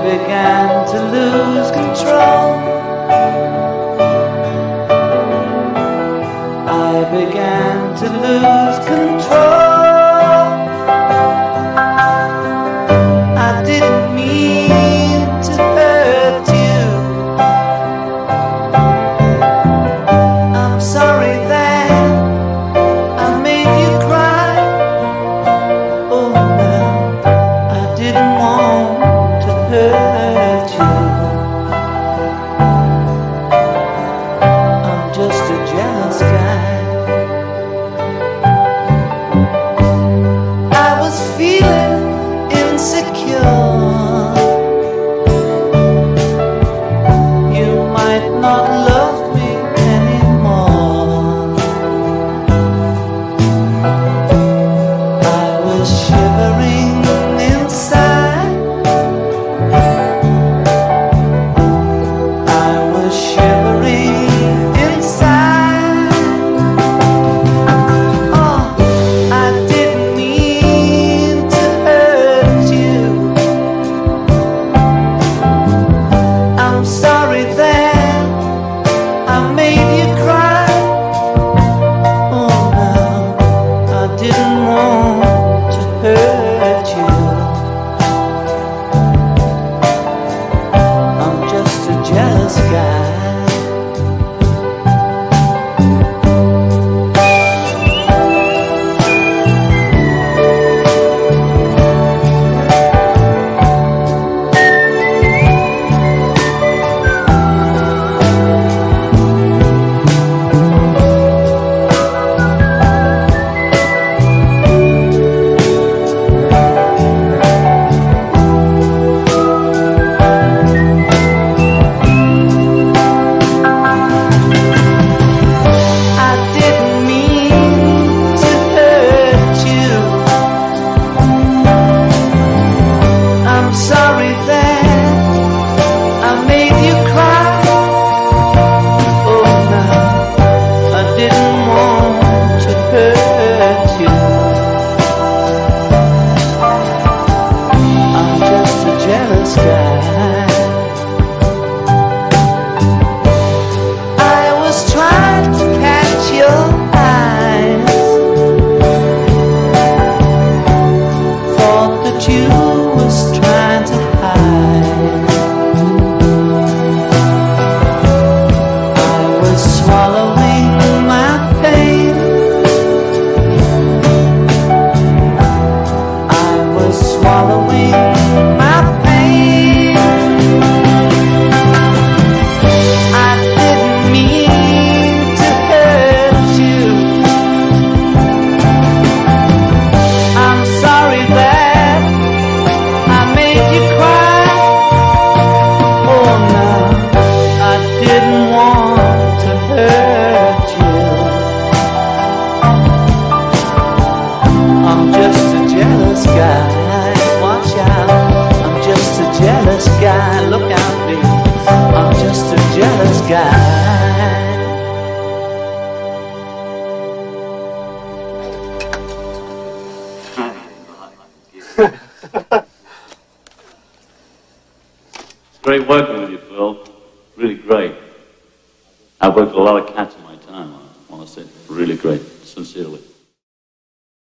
began to lose control. I began to lose control. I didn't mean to hurt you. I'm sorry that I made you cry. Oh no, I didn't want to hurt you. I'm just a jealous guy. I was feeling insecure. You might not love me anymore. I was shivering inside. I was shivering inside. Oh, I didn't mean to hurt you. I'm sorry that I made you cry. Oh no, I didn't want to hurt you. I'm just a jealous guy. I didn't mean to hurt you. I'm sorry that I made you cry. Oh no, I didn't want to hurt you. I'm just a jealous guy. I was trying to catch your eyes. Thought that you was trying to hide. I was swallowing my pain. I was swallowing my pain. I didn't mean to hurt you. I'm sorry that I made you cry. Oh no, I didn't want to hurt you. I'm just a jealous guy. Watch out, I'm just a jealous guy. Look out, baby, I'm just a jealous guy. It's great working with you, Phil. Really great. I've worked with a lot of cats in my time. I want to say really great, sincerely.